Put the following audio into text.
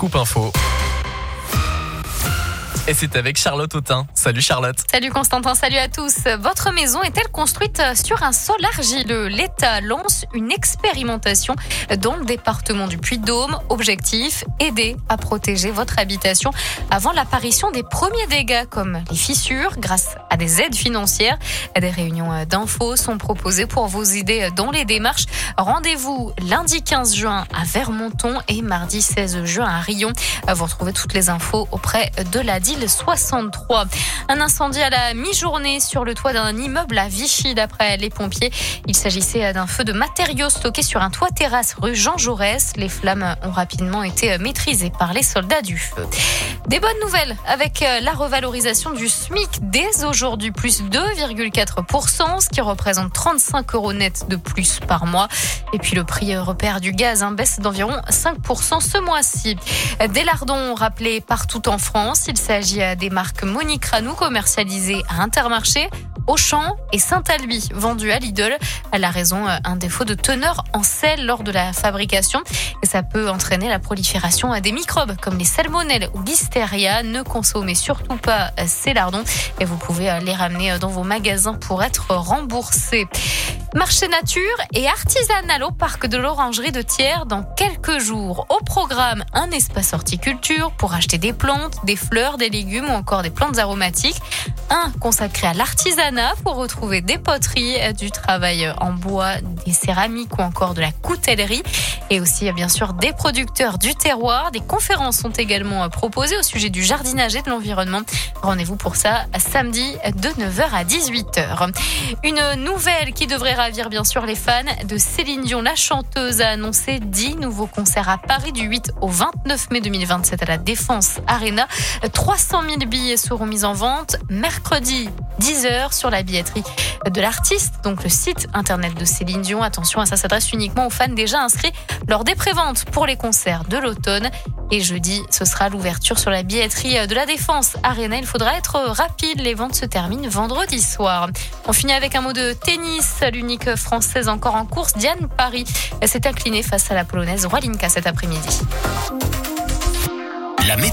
Scoop Info. Et c'est avec Charlotte Autain. Salut Charlotte. Salut Constantin, salut à tous. Votre maison est-elle construite sur un sol argileux ? L'État lance une expérimentation dans le département du Puy-de-Dôme. Objectif, aider à protéger votre habitation avant l'apparition des premiers dégâts comme les fissures grâce à des aides financières. Des réunions d'infos sont proposées pour vous aider dans les démarches. Rendez-vous lundi 15 juin à Vermonton et mardi 16 juin à Riom. Vous retrouvez toutes les infos auprès de la DIL 63. Un incendie à la mi-journée sur le toit d'un immeuble à Vichy d'après les pompiers. Il s'agissait d'un feu de matériaux stocké sur un toit terrasse rue Jean Jaurès. Les flammes ont rapidement été maîtrisées par les soldats du feu. Des bonnes nouvelles avec la revalorisation du SMIC dès aujourd'hui, plus 2,4%, ce qui représente 35 € net de plus par mois. Et puis le prix repère du gaz baisse d'environ 5% ce mois-ci. Des lardons rappelés partout en France. Il s'agit des marques Monique Ranou commercialisées à Intermarché, Auchan et Saint-Alby, vendues à Lidl. Elle a raison, un défaut de teneur en sel lors de la fabrication. Et ça peut entraîner la prolifération des microbes comme les salmonelles ou listeria. Ne consommez surtout pas ces lardons et vous pouvez les ramener dans vos magasins pour être remboursés. Marché nature et artisanal au parc de l'Orangerie de Thiers dans quelques jours. Au programme, un espace horticulture pour acheter des plantes, des fleurs, des légumes ou encore des plantes aromatiques. Un consacré à l'artisanat pour retrouver des poteries, du travail en bois, des céramiques ou encore de la coutellerie. Et aussi, bien sûr, des producteurs du terroir. Des conférences sont également proposées au sujet du jardinage et de l'environnement. Rendez-vous pour ça samedi de 9h à 18h. Une nouvelle qui devrait ravir bien sûr les fans de Céline Dion. La chanteuse a annoncé 10 nouveaux concerts à Paris du 8 au 29 mai 2027 à la Défense Arena. 300 000 billets seront mis en vente mercredi 10h sur la billetterie de l'artiste, donc le site internet de Céline Dion. Attention, ça s'adresse uniquement aux fans déjà inscrits lors des préventes pour les concerts de l'automne. Et jeudi, ce sera l'ouverture sur la billetterie de la Défense Arena. Il faudra être rapide, les ventes se terminent vendredi soir. On finit avec un mot de tennis. L'unique française encore en course, Diane Paris, s'est inclinée face à la polonaise Wawrinka cet après-midi.